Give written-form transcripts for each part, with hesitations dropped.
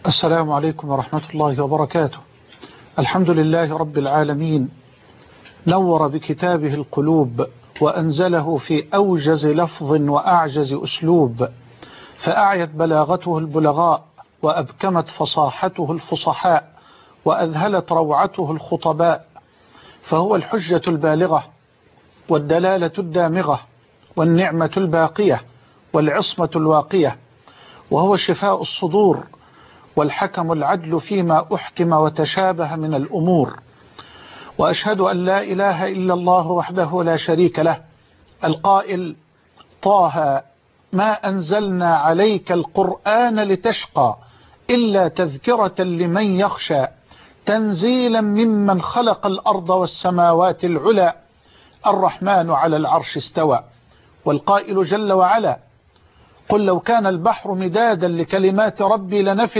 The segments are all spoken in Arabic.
السلام عليكم ورحمة الله وبركاته. الحمد لله رب العالمين، نور بكتابه القلوب وأنزله في أوجز لفظ وأعجز أسلوب، فأعيت بلاغته البلغاء وأبكمت فصاحته الفصحاء وأذهلت روعته الخطباء، فهو الحجة البالغة والدلالة الدامغة والنعمة الباقية والعصمة الواقية، وهو شفاء الصدور والحكم العدل فيما أحكم وتشابه من الأمور. وأشهد أن لا إله إلا الله وحده لا شريك له، القائل: طه ما أنزلنا عليك القرآن لتشقى إلا تذكرة لمن يخشى، تنزيلا ممن خلق الأرض والسماوات العلى، الرحمن على العرش استوى. والقائل جل وعلا: قل لو كان البحر مدادا لكلمات ربي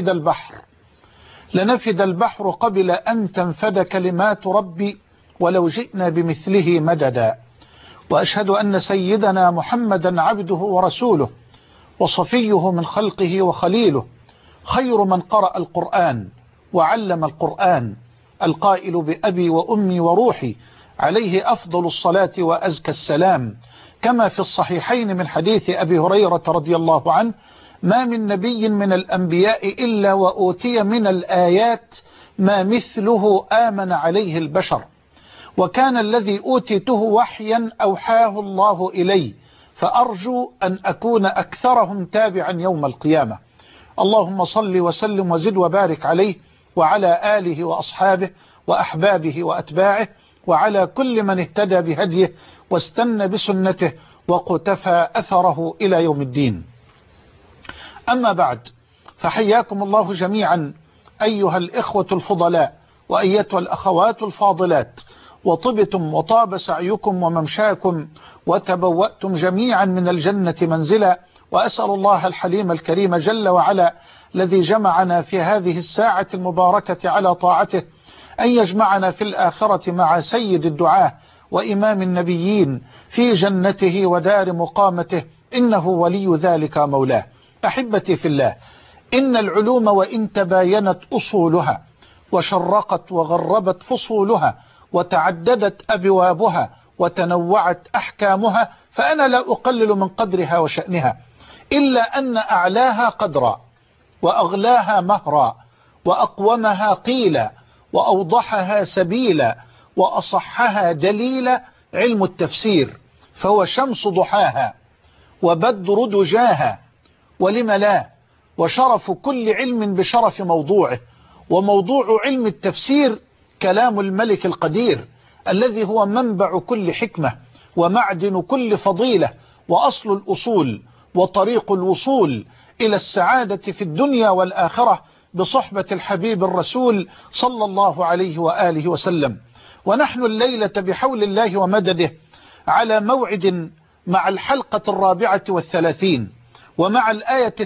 لنفد البحر قبل أن تنفد كلمات ربي ولو جئنا بمثله مددا. وأشهد أن سيدنا محمدا عبده ورسوله وصفيه من خلقه وخليله، خير من قرأ القرآن وعلم القرآن، القائل: بأبي وأمي وروحي عليه أفضل الصلاة وأزكى السلام، كما في الصحيحين من حديث أبي هريرة رضي الله عنه: ما من نبي من الأنبياء إلا وأوتي من الآيات ما مثله آمن عليه البشر، وكان الذي أوتيته وحيا أوحاه الله إلي، فأرجو أن أكون أكثرهم تابعا يوم القيامة. اللهم صل وسلم وزد وبارك عليه وعلى آله وأصحابه وأحبابه وأتباعه وعلى كل من اهتدى بهديه واستنى بسنته وقتفى أثره إلى يوم الدين. أما بعد، فحياكم الله جميعا أيها الإخوة الفضلاء وأيتها الأخوات الفاضلات، وطبتم وطاب سعيكم وممشاكم وتبوأتم جميعا من الجنة منزلا. وأسأل الله الحليم الكريم جل وعلا الذي جمعنا في هذه الساعة المباركة على طاعته أن يجمعنا في الآخرة مع سيد الدعاة وإمام النبيين في جنته ودار مقامته، إنه ولي ذلك مولاه. أحبتي في الله، إن العلوم وإن تباينت أصولها وشرقت وغربت فصولها وتعددت أبوابها وتنوعت أحكامها، فأنا لا أقلل من قدرها وشأنها، إلا أن أعلاها قدرا وأغلاها مهرا وأقومها قيلا وأوضحها سبيلا وأصحها دليلا علم التفسير، فهو شمس ضحاها وبدر دجاها، ولم لا، وشرف كل علم بشرف موضوعه. وموضوع علم التفسير كلام الملك القدير الذي هو منبع كل حكمة ومعدن كل فضيلة وأصل الأصول وطريق الوصول إلى السعادة في الدنيا والآخرة بصحبة الحبيب الرسول صلى الله عليه وآله وسلم. ونحن الليلة بحول الله ومدده على موعد مع الحلقة 34 ومع الآية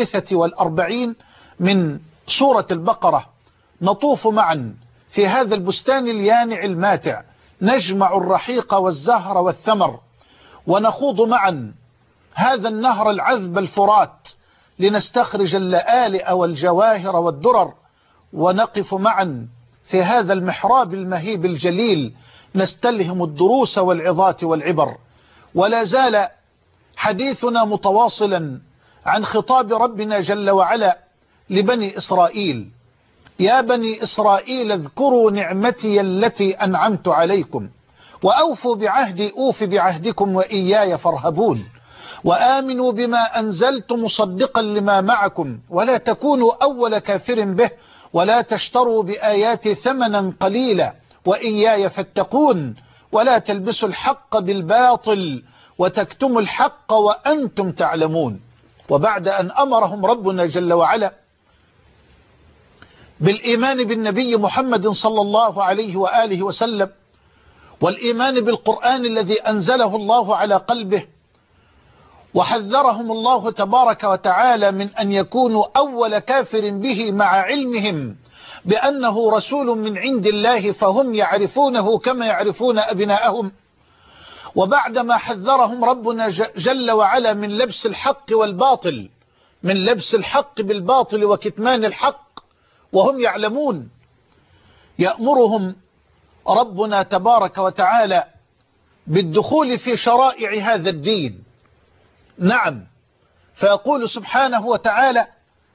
43 من سورة البقرة، نطوف معا في هذا البستان اليانع الماتع، نجمع الرحيق والزهر والثمر، ونخوض معا هذا النهر العذب الفرات لنستخرج اللآلئ والجواهر والدرر، ونقف معا في هذا المحراب المهيب الجليل نستلهم الدروس والعظات والعبر. ولا زال حديثنا متواصلا عن خطاب ربنا جل وعلا لبني إسرائيل: يا بني إسرائيل اذكروا نعمتي التي أنعمت عليكم وأوفوا بعهدي أوف بعهدكم وإياي فارهبون، وآمنوا بما أنزلت مصدقا لما معكم ولا تكونوا أول كافر به ولا تشتروا بآياتي ثمنا قليلا وإياي فاتقون، ولا تلبسوا الحق بالباطل وتكتموا الحق وأنتم تعلمون. وبعد أن أمرهم ربنا جل وعلا بالإيمان بالنبي محمد صلى الله عليه وآله وسلم والإيمان بالقرآن الذي أنزله الله على قلبه، وحذرهم الله تبارك وتعالى من أن يكونوا أول كافر به مع علمهم بأنه رسول من عند الله فهم يعرفونه كما يعرفون أبناءهم، وبعدما حذرهم ربنا جل وعلا من لبس الحق والباطل، من لبس الحق بالباطل وكتمان الحق، وهم يعلمون. يأمرهم ربنا تبارك وتعالى بالدخول في شرائع هذا الدين. نعم، فيقول سبحانه وتعالى: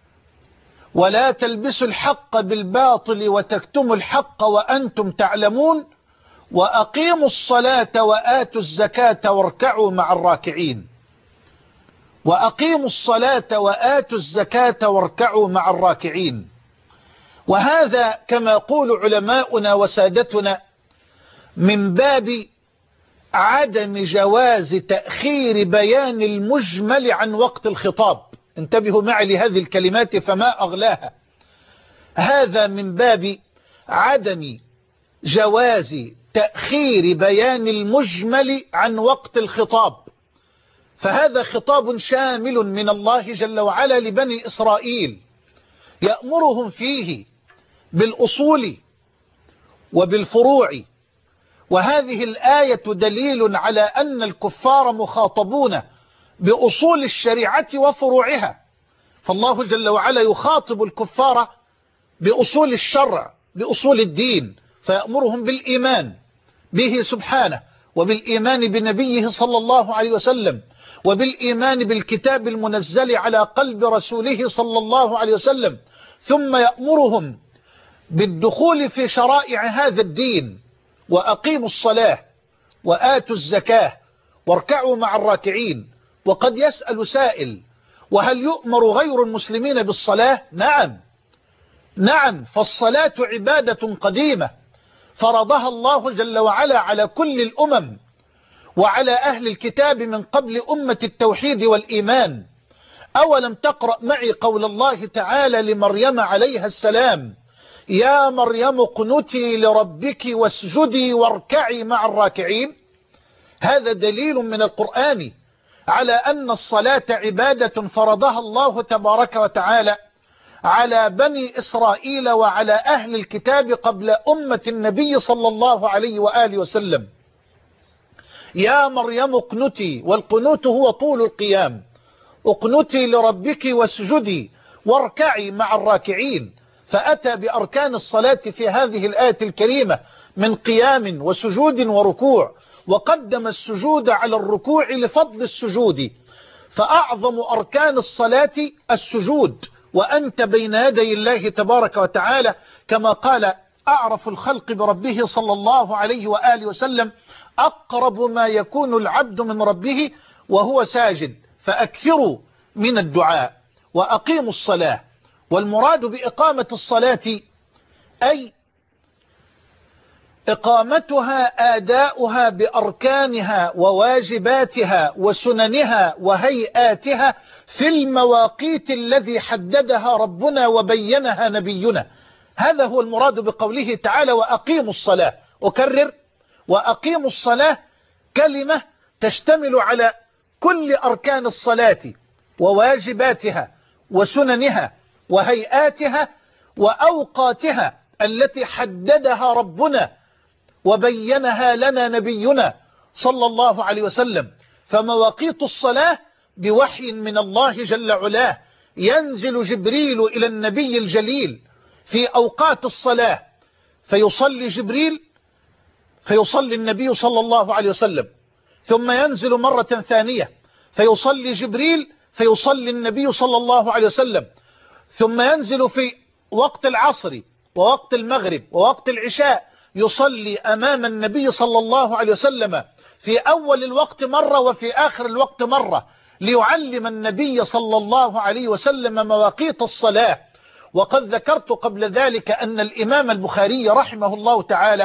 ولا تلبسوا الحق بالباطل وتكتموا الحق وأنتم تعلمون وأقيموا الصلاة وآتوا الزكاة واركعوا مع الراكعين. وأقيموا الصلاة وآتوا الزكاة واركعوا مع الراكعين. وهذا كما يقول علماؤنا وسادتنا من باب عدم جواز تأخير بيان المجمل عن وقت الخطاب. انتبهوا معي لهذه الكلمات فما أغلاها. هذا من باب عدم جواز تأخير بيان المجمل عن وقت الخطاب، فهذا خطاب شامل من الله جل وعلا لبني إسرائيل، يأمرهم فيه بالأصول وبالفروع. وهذه الآية دليل على أن الكفار مخاطبون بأصول الشريعة وفروعها، فالله جل وعلا يخاطب الكفار بأصول الشرع، بأصول الدين، فيأمرهم بالإيمان به سبحانه، وبالإيمان بنبيه صلى الله عليه وسلم، وبالإيمان بالكتاب المنزل على قلب رسوله صلى الله عليه وسلم، ثم يأمرهم بالدخول في شرائع هذا الدين. وأقيموا الصلاة وآتوا الزكاة واركعوا مع الراكعين. وقد يسأل سائل: وهل يؤمر غير المسلمين بالصلاة؟ نعم، فالصلاة عبادة قديمة فرضها الله جل وعلا على كل الأمم وعلى أهل الكتاب من قبل أمة التوحيد والإيمان. أولم تقرأ معي قول الله تعالى لمريم عليها السلام: يا مريم اقنتي لربك واسجدي واركعي مع الراكعين؟ هذا دليل من القرآن على أن الصلاة عبادة فرضها الله تبارك وتعالى على بني إسرائيل وعلى أهل الكتاب قبل أمة النبي صلى الله عليه وآله وسلم. يا مريم اقنتي، والقنوت هو طول القيام، اقنتي لربك واسجدي واركعي مع الراكعين. فأتى بأركان الصلاة في هذه الآية الكريمة من قيام وسجود وركوع، وقدم السجود على الركوع لفضل السجود، فأعظم أركان الصلاة السجود، وأنت بين يدي الله تبارك وتعالى، كما قال أعرف الخلق بربه صلى الله عليه وآله وسلم: أقرب ما يكون العبد من ربه وهو ساجد، فأكثروا من الدعاء. وأقيموا الصلاة، والمراد بإقامة الصلاة أي إقامتها آداؤها بأركانها وواجباتها وسننها وهيئاتها في المواقيت الذي حددها ربنا وبينها نبينا. هذا هو المراد بقوله تعالى: وأقيموا الصلاة. أكرر: وأقيموا الصلاة كلمة تشتمل على كل أركان الصلاة وواجباتها وسننها وهيئاتها وأوقاتها التي حددها ربنا وبينها لنا نبينا صلى الله عليه وسلم. فمواقيت الصلاة بوحي من الله جل علاه ينزل جبريل إلى النبي الجليل في أوقات الصلاة، فيصلي جبريل، فيصلي النبي صلى الله عليه وسلم، ثم ينزل مرة ثانية فيصلي جبريل، فيصلي النبي صلى الله عليه وسلم، ثم ينزل في وقت العصر ووقت المغرب ووقت العشاء، يصلي أمام النبي صلى الله عليه وسلم في أول الوقت مرة وفي آخر الوقت مرة، ليعلم النبي صلى الله عليه وسلم مواقيت الصلاة. وقد ذكرت قبل ذلك أن الإمام البخاري رحمه الله تعالى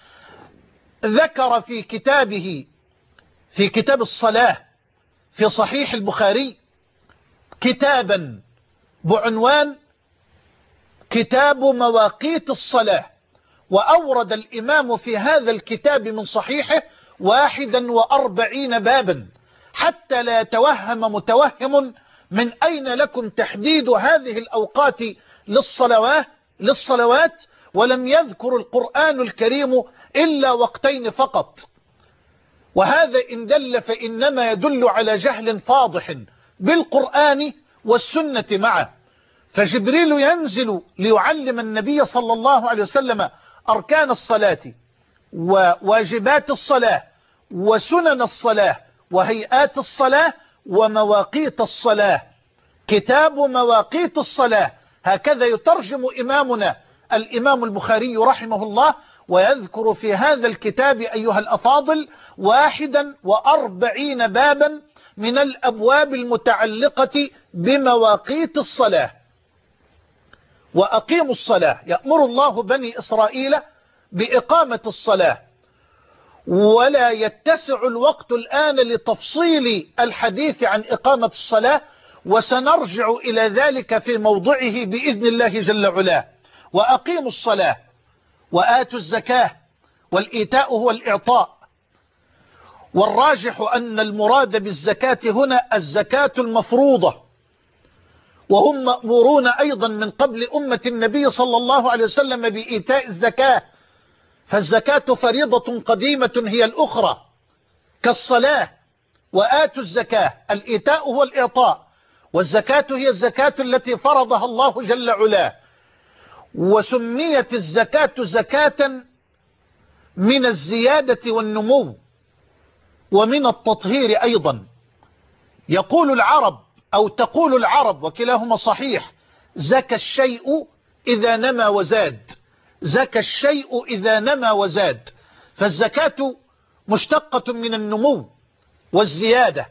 ذكر في كتابه، في كتاب الصلاة في صحيح البخاري، كتابا بعنوان كتاب مواقيت الصلاة، وأورد الإمام في هذا الكتاب من صحيحه 41 بابا، حتى لا يتوهم متوهم من أين لكم تحديد هذه الأوقات للصلوات، ولم يذكر القرآن الكريم إلا وقتين فقط. وهذا إن دل فإنما يدل على جهل فاضح بالقرآن والسنة معه، فجبريل ينزل ليعلم النبي صلى الله عليه وسلم أركان الصلاة وواجبات الصلاة وسنن الصلاة وهيئات الصلاة ومواقيت الصلاة. كتاب مواقيت الصلاة، هكذا يترجم إمامنا الإمام البخاري رحمه الله، ويذكر في هذا الكتاب أيها الأفاضل 41 بابا من الأبواب المتعلقة بمواقيت الصلاة. وأقيموا الصلاة، يأمر الله بني إسرائيل بإقامة الصلاة، ولا يتسع الوقت الآن لتفصيل الحديث عن إقامة الصلاة، وسنرجع إلى ذلك في موضعه بإذن الله جل وعلا. وأقيموا الصلاة وآتوا الزكاة، والإيتاء هو الإعطاء، والراجح أن المراد بالزكاة هنا الزكاة المفروضة، وهم مأمورون أيضا من قبل أمة النبي صلى الله عليه وسلم بإيتاء الزكاة، فالزكاة فريضة قديمة هي الأخرى كالصلاة. وآتوا الزكاة، الإيتاء هو الإعطاء، والزكاة هي الزكاة التي فرضها الله جل وعلا. وسميت الزكاة زكاة من الزيادة والنمو ومن التطهير أيضا. يقول العرب أو تقول العرب، وكلاهما صحيح، زكى الشيء إذا نمى وزاد، زكى الشيء إذا نمى وزاد. فالزكاة مشتقة من النمو والزيادة.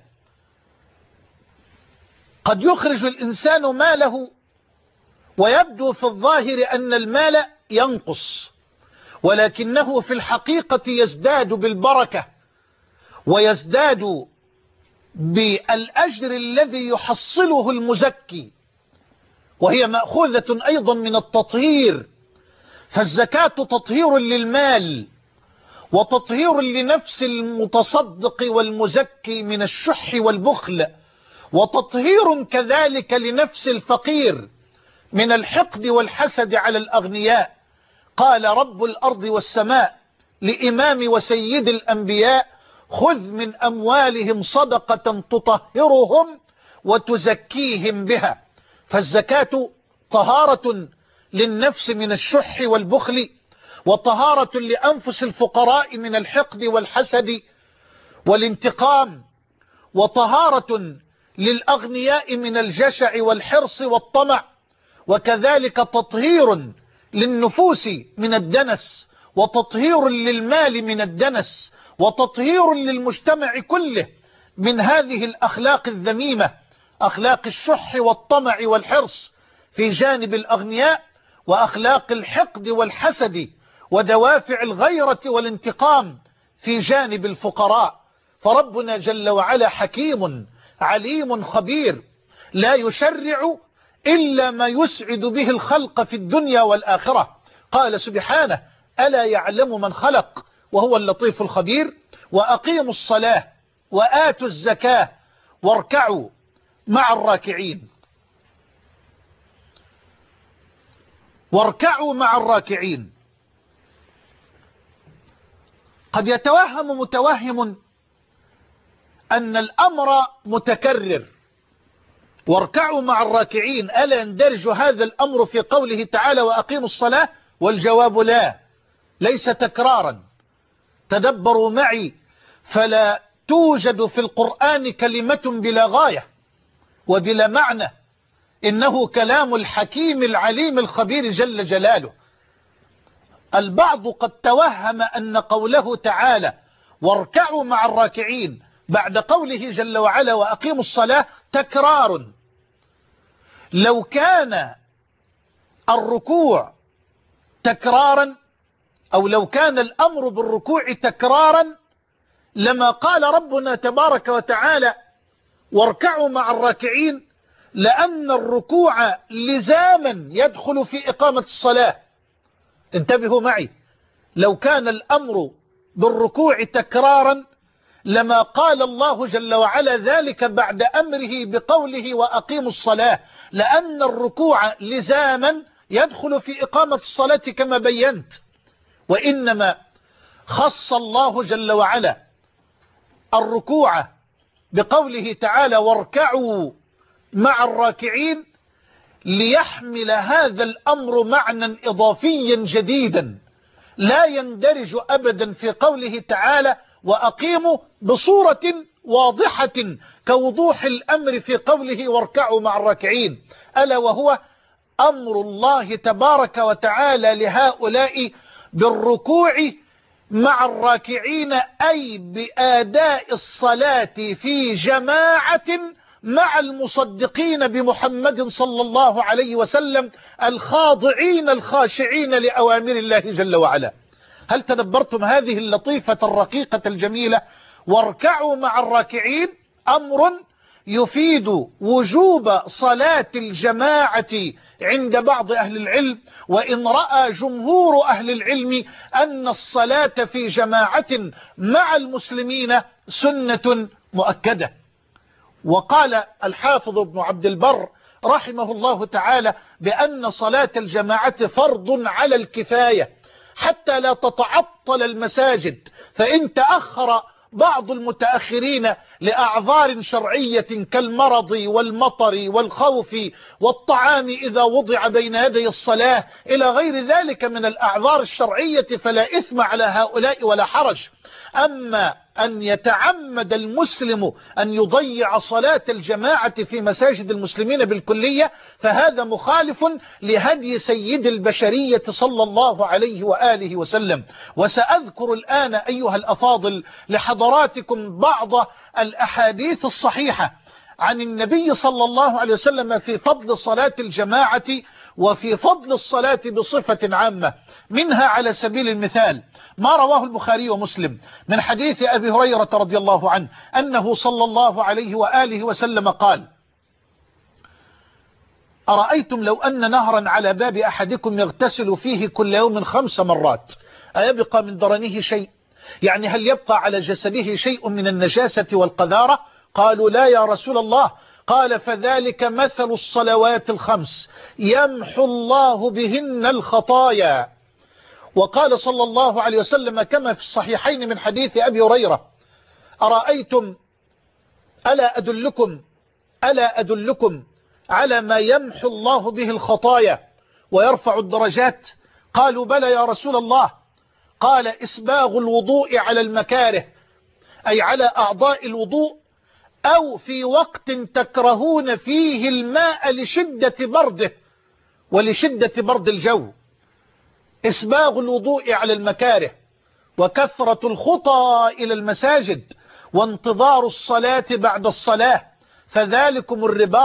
قد يخرج الإنسان ماله ويبدو في الظاهر أن المال ينقص، ولكنه في الحقيقة يزداد بالبركة ويزداد بالأجر الذي يحصله المزكي، وهي مأخوذة أيضا من التطهير. فالزكاة تطهير للمال وتطهير لنفس المتصدق والمزكي من الشح والبخل، وتطهير كذلك لنفس الفقير من الحقد والحسد على الأغنياء. قال رب الأرض والسماء لإمام وسيد الأنبياء: خذ من أموالهم صدقة تطهرهم وتزكيهم بها. فالزكاة طهارة للنفس من الشح والبخل، وطهارة لأنفس الفقراء من الحقد والحسد والانتقام، وطهارة للأغنياء من الجشع والحرص والطمع، وكذلك تطهير للنفوس من الدنس، وتطهير للمال من الدنس، وتطهير للمجتمع كله من هذه الأخلاق الذميمة، أخلاق الشح والطمع والحرص في جانب الأغنياء، وأخلاق الحقد والحسد ودوافع الغيرة والانتقام في جانب الفقراء. فربنا جل وعلا حكيم عليم خبير، لا يشرع إلا ما يسعد به الخلق في الدنيا والآخرة. قال سبحانه: ألا يعلم من خلق وهو اللطيف الخبير. وأقيموا الصلاة وآتوا الزكاة واركعوا مع الراكعين. واركعوا مع الراكعين. قد يتوهم متوهم أن الأمر متكرر، واركعوا مع الراكعين، ألا يندرج هذا الأمر في قوله تعالى: وأقيموا الصلاة؟ والجواب لا، ليس تكرارا. تدبروا معي، فلا توجد في القرآن كلمة بلا غاية وبلا معنى، إنه كلام الحكيم العليم الخبير جل جلاله. البعض قد توهم أن قوله تعالى واركعوا مع الراكعين بعد قوله جل وعلا وأقيموا الصلاة تكرار. لو كان الركوع تكرارا، أو لو كان الأمر بالركوع تكرارا، لما قال ربنا تبارك وتعالى واركعوا مع الراكعين، لأن الركوع لزاما يدخل في إقامة الصلاة. انتبهوا معي، لو كان الأمر بالركوع تكرارا لما قال الله جل وعلا ذلك بعد أمره بقوله وأقيموا الصلاة، لأن الركوع لزاما يدخل في إقامة الصلاة كما بينت. وإنما خص الله جل وعلا الركوع بقوله تعالى واركعوا مع الراكعين، ليحمل هذا الأمر معنى إضافيا جديدا لا يندرج أبدا في قوله تعالى وأقيموا بصورة واضحة كوضوح الأمر في قوله واركعوا مع الراكعين، ألا وهو أمر الله تبارك وتعالى لهؤلاء بالركوع مع الراكعين، أي بأداء الصلاة في جماعة مع المصدقين بمحمد صلى الله عليه وسلم الخاضعين الخاشعين لأوامر الله جل وعلا. هل تدبرتم هذه اللطيفة الرقيقة الجميلة؟ واركعوا مع الراكعين أمر يفيد وجوب صلاة الجماعة عند بعض أهل العلم، وإن رأى جمهور أهل العلم أن الصلاة في جماعة مع المسلمين سنة مؤكدة. وقال الحافظ ابن عبد البر رحمه الله تعالى بأن صلاة الجماعة فرض على الكفاية حتى لا تتعطل المساجد، فإن تأخر بعض المتأخرين لأعذار شرعية كالمرض والمطر والخوف والطعام إذا وضع بين يدي الصلاة إلى غير ذلك من الأعذار الشرعية فلا إثم على هؤلاء ولا حرج. أما أن يتعمد المسلم أن يضيع صلاة الجماعة في مساجد المسلمين بالكلية فهذا مخالف لهدي سيد البشرية صلى الله عليه وآله وسلم. وسأذكر الآن أيها الأفاضل لحضراتكم بعض الأحاديث الصحيحة عن النبي صلى الله عليه وسلم في فضل صلاة الجماعة وفي فضل الصلاة بصفة عامة. منها على سبيل المثال ما رواه البخاري ومسلم من حديث أبي هريرة رضي الله عنه أنه صلى الله عليه وآله وسلم قال: أرأيتم لو أن نهرا على باب أحدكم يغتسل فيه كل يوم 5 مرات أيبقى من درنه شيء؟ يعني هل يبقى على جسده شيء من النجاسة والقذارة؟ قالوا لا يا رسول الله. قال: فذلك مثل الصلوات ال5 يمحو الله بهن الخطايا. وقال صلى الله عليه وسلم كما في الصحيحين من حديث أبي هريرة: أرأيتم ألا أدلكم على ما يمحو الله به الخطايا ويرفع الدرجات؟ قالوا بلى يا رسول الله. قال: إسباغ الوضوء على المكاره، أي على أعضاء الوضوء، أو في وقت تكرهون فيه الماء لشدة برده ولشدة برد الجو. إسباغ الوضوء على المكاره، وكثرة الخطى إلى المساجد، وانتظار الصلاة بعد الصلاة، فذلكم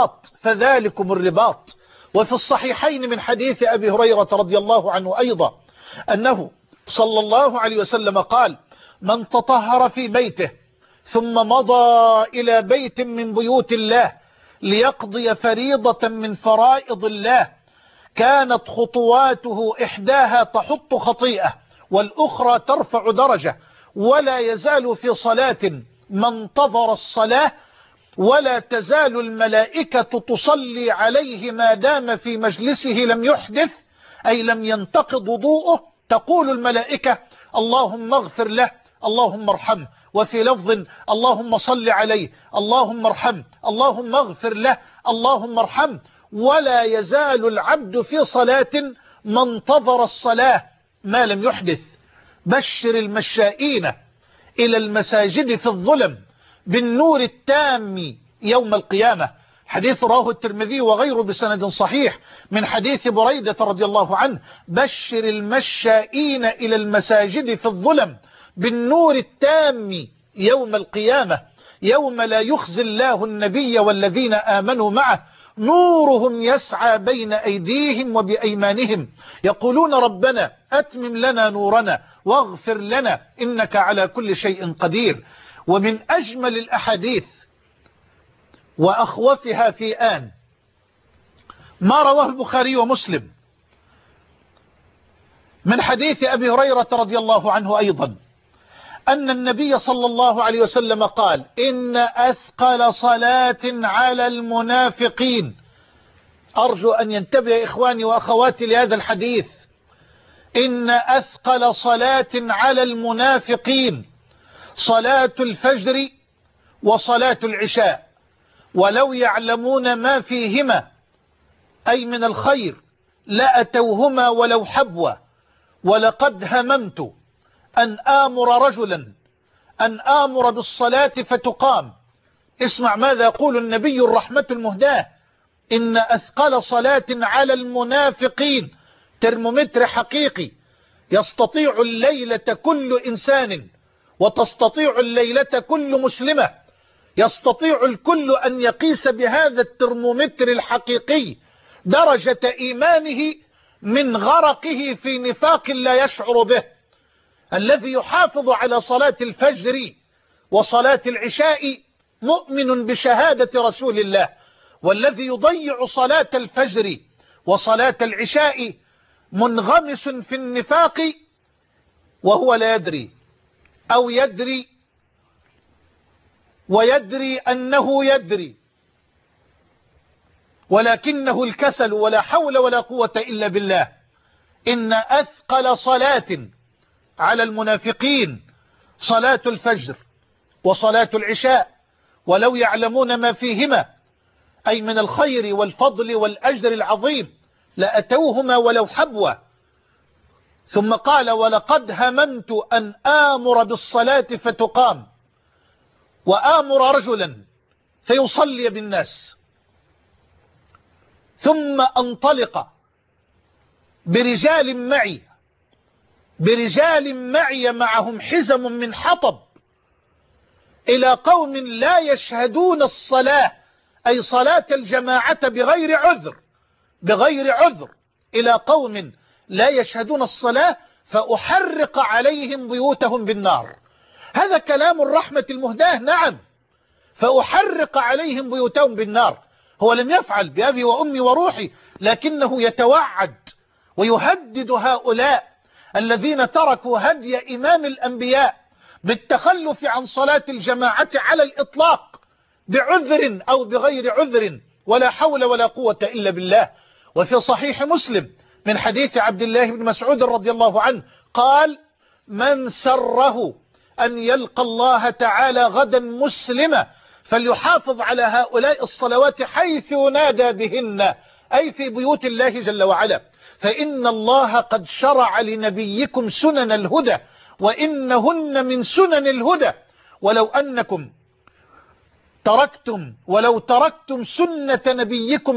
الرباط. وفي الصحيحين من حديث أبي هريرة رضي الله عنه أيضا أنه صلى الله عليه وسلم قال: من تطهر في بيته ثم مضى إلى بيت من بيوت الله ليقضي فريضة من فرائض الله كانت خطواته إحداها تحط خطيئة والأخرى ترفع درجة، ولا يزال في صلاة ما انتظر الصلاة، ولا تزال الملائكة تصلي عليه ما دام في مجلسه لم يحدث، أي لم ينتقض وضوءه. تقول الملائكة: اللهم اغفر له، اللهم ارحمه. وفي لفظ: اللهم صل عليه، اللهم ارحمه، اللهم اغفر له، اللهم ارحمه. ولا يزال العبد في صلاة ما انتظر الصلاة ما لم يحدث. بشر المشائين إلى المساجد في الظلم بالنور التام يوم القيامة. حديث رواه الترمذي وغيره بسند صحيح من حديث بريدة رضي الله عنه: بشر المشائين إلى المساجد في الظلم بالنور التام يوم القيامة، يوم لا يخزي الله النبي والذين آمنوا معه نورهم يسعى بين أيديهم وبأيمانهم يقولون ربنا أتمم لنا نورنا واغفر لنا إنك على كل شيء قدير. ومن أجمل الأحاديث وأخوفها في آن ما رواه البخاري ومسلم من حديث أبي هريرة رضي الله عنه أيضا أن النبي صلى الله عليه وسلم قال: إن أثقل صلاة على المنافقين. أرجو أن ينتبه إخواني وأخواتي لهذا الحديث. إن أثقل صلاة على المنافقين صلاة الفجر وصلاة العشاء، ولو يعلمون ما فيهما أي من الخير لأتوهما ولو حبوا، ولقد هممت أن آمر رجلا أن آمر بالصلاة فتقام. اسمع ماذا يقول النبي الرحمة المهداة: إن أثقل صلاة على المنافقين ترمومتر حقيقي، يستطيع الليلة كل إنسان وتستطيع الليلة كل مسلمة، يستطيع الكل أن يقيس بهذا الترمومتر الحقيقي درجة إيمانه من غرقه في نفاق لا يشعر به. الذي يحافظ على صلاة الفجر وصلاة العشاء مؤمن بشهادة رسول الله، والذي يضيع صلاة الفجر وصلاة العشاء منغمس في النفاق وهو لا يدري، أو يدري ويدري أنه يدري، ولكنه الكسل، ولا حول ولا قوة إلا بالله. إن أثقل صلاة على المنافقين صلاة الفجر وصلاة العشاء، ولو يعلمون ما فيهما أي من الخير والفضل والأجر العظيم لأتوهما ولو حبوا. ثم قال: ولقد هممت أن آمر بالصلاة فتقام، وآمر رجلا فيصلي بالناس، ثم أنطلق برجال معي معهم حزم من حطب إلى قوم لا يشهدون الصلاة، أي صلاة الجماعة بغير عذر، إلى قوم لا يشهدون الصلاة فأحرق عليهم بيوتهم بالنار. هذا كلام الرحمة المهداة، نعم، فأحرق عليهم بيوتهم بالنار. هو لم يفعل بأبي وأمي وروحي، لكنه يتوعد ويهدد هؤلاء الذين تركوا هدي إمام الأنبياء بالتخلف عن صلاة الجماعة على الإطلاق بعذر أو بغير عذر، ولا حول ولا قوة إلا بالله. وفي صحيح مسلم من حديث عبد الله بن مسعود رضي الله عنه قال: من سره أن يلقى الله تعالى غدا مسلما فليحافظ على هؤلاء الصلوات حيث ينادى بهن، أي في بيوت الله جل وعلا، فإن الله قد شرع لنبيكم سنن الهدى وإنهن من سنن الهدى، ولو تركتم سنة نبيكم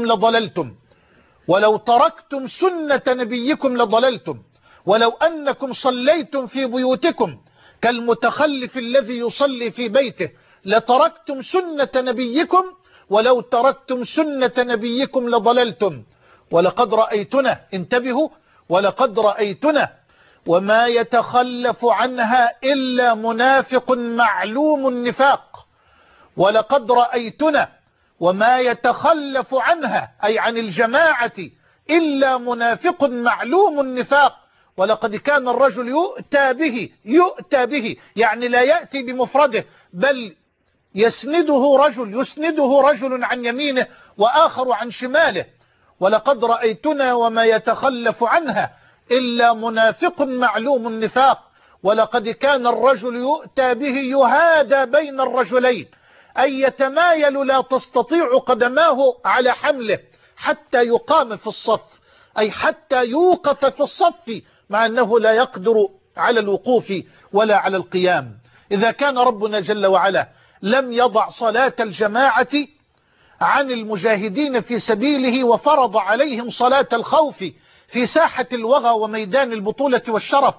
لضللتم، ولو أنكم صليتم في بيوتكم كالمتخلف الذي يصلي في بيته لتركتم سنة نبيكم، ولو تركتم سنة نبيكم لضللتم. ولقد رأيتنا، انتبهوا، ولقد رأيتنا وما يتخلف عنها إلا منافق معلوم النفاق. ولقد رأيتنا وما يتخلف عنها أي عن الجماعة إلا منافق معلوم النفاق. ولقد كان الرجل يؤتى به يعني لا يأتي بمفرده، بل يسنده رجل عن يمينه وآخر عن شماله. ولقد رأيتنا وما يتخلف عنها إلا منافق معلوم النفاق. ولقد كان الرجل يؤتى به يهادى بين الرجلين، أي يتمايل لا تستطيع قدماه على حمله حتى يقام في الصف، أي حتى يوقف في الصف، مع أنه لا يقدر على الوقوف ولا على القيام. إذا كان ربنا جل وعلا لم يضع صلاة الجماعة عن المجاهدين في سبيله وفرض عليهم صلاة الخوف في ساحة الوغى وميدان البطولة والشرف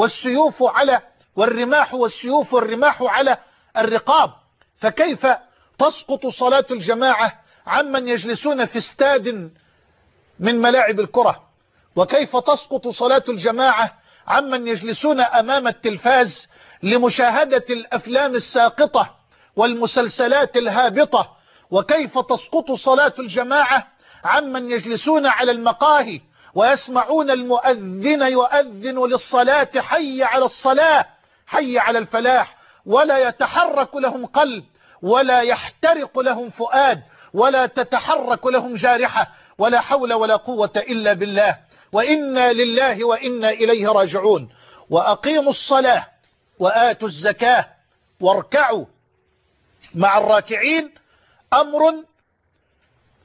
والرماح على الرقاب، فكيف تسقط صلاة الجماعة عمن يجلسون في استاد من ملاعب الكرة؟ وكيف تسقط صلاة الجماعة عمن يجلسون أمام التلفاز لمشاهدة الأفلام الساقطة والمسلسلات الهابطة؟ وكيف تسقط صلاة الجماعة عمن يجلسون على المقاهي ويسمعون المؤذن يؤذن للصلاة حي على الصلاة حي على الفلاح، ولا يتحرك لهم قلب ولا يحترق لهم فؤاد ولا تتحرك لهم جارحة، ولا حول ولا قوة إلا بالله، وإنا لله وإنا إليه راجعون. وأقيموا الصلاة وآتوا الزكاة واركعوا مع الراكعين أمر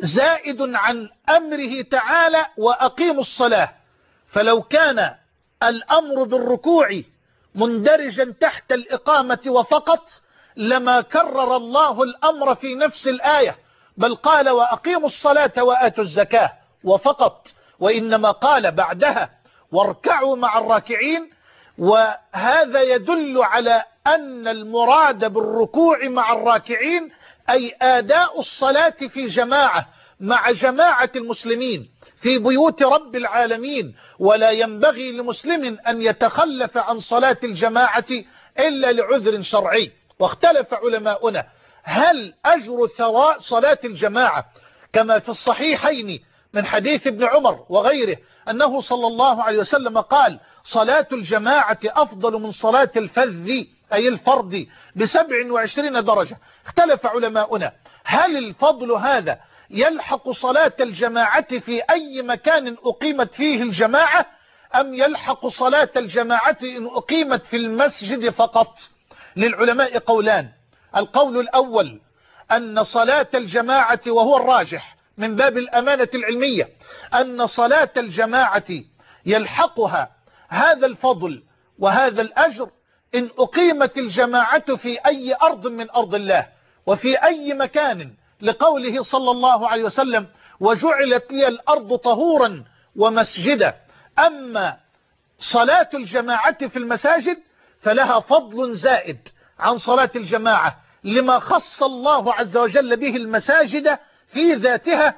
زائد عن أمره تعالى وأقيموا الصلاة. فلو كان الأمر بالركوع مندرجا تحت الإقامة وفقط لما كرر الله الأمر في نفس الآية، بل قال وأقيموا الصلاة وآتوا الزكاة وفقط، وإنما قال بعدها واركعوا مع الراكعين. وهذا يدل على أن المراد بالركوع مع الراكعين أي أداء الصلاة في جماعة مع جماعة المسلمين في بيوت رب العالمين، ولا ينبغي لمسلم أن يتخلف عن صلاة الجماعة إلا لعذر شرعي. واختلف علماؤنا هل أجر ثراء صلاة الجماعة كما في الصحيحين من حديث ابن عمر وغيره أنه صلى الله عليه وسلم قال صلاة الجماعة أفضل من صلاة الفذ أي الفرد ب27 درجة. اختلف علماؤنا هل الفضل هذا يلحق صلاة الجماعة في أي مكان أقيمت فيه الجماعة أم يلحق صلاة الجماعة إن أقيمت في المسجد فقط؟ للعلماء قولان. القول الأول أن صلاة الجماعة، وهو الراجح من باب الأمانة العلمية، أن صلاة الجماعة يلحقها هذا الفضل وهذا الأجر إن أقيمت الجماعة في أي أرض من أرض الله وفي أي مكان، لقوله صلى الله عليه وسلم وجعلت لي الأرض طهورا ومسجدا. أما صلاة الجماعة في المساجد فلها فضل زائد عن صلاة الجماعة لما خص الله عز وجل به المساجد في ذاتها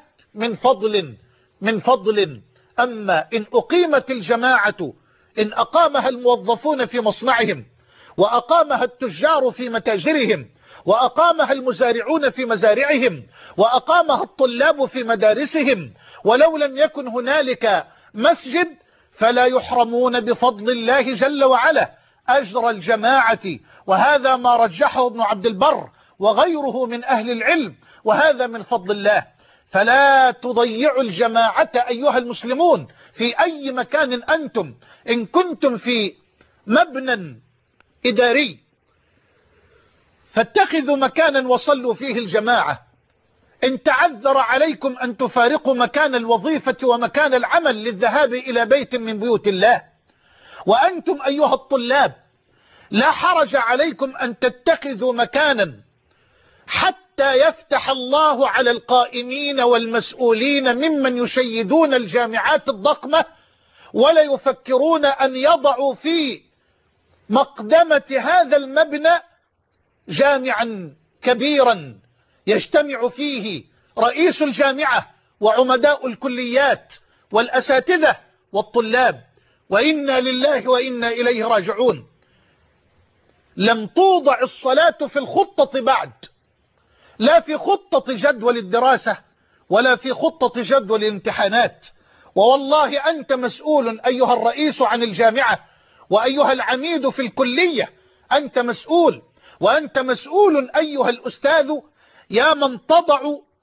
من فضل. أما إن أقيمت الجماعة، إن أقامها الموظفون في مصنعهم، وأقامها التجار في متاجرهم، وأقامها المزارعون في مزارعهم، وأقامها الطلاب في مدارسهم، ولو لم يكن هنالك مسجد فلا يحرمون بفضل الله جل وعلا أجر الجماعة. وهذا ما رجحه ابن عبد البر وغيره من أهل العلم، وهذا من فضل الله. فلا تضيعوا الجماعة أيها المسلمون في أي مكان أنتم. إن كنتم في مبنى إداري فاتخذوا مكانا وصلوا فيه الجماعة. إن تعذر عليكم أن تفارقوا مكان الوظيفة ومكان العمل للذهاب إلى بيت من بيوت الله، وأنتم أيها الطلاب لا حرج عليكم أن تتخذوا مكانا حتى يفتح الله على القائمين والمسؤولين ممن يشيدون الجامعات الضخمة ولا يفكرون أن يضعوا في مقدمة هذا المبنى جامعا كبيرا يجتمع فيه رئيس الجامعة وعمداء الكليات والأساتذة والطلاب، وإنا لله وإنا إليه راجعون. لم توضع الصلاة في الخطة بعد، لا في خطة جدول الدراسة ولا في خطة جدول الامتحانات. ووالله أنت مسؤول أيها الرئيس عن الجامعة، وأيها العميد في الكلية أنت مسؤول، وأنت مسؤول أيها الأستاذ يا من تضع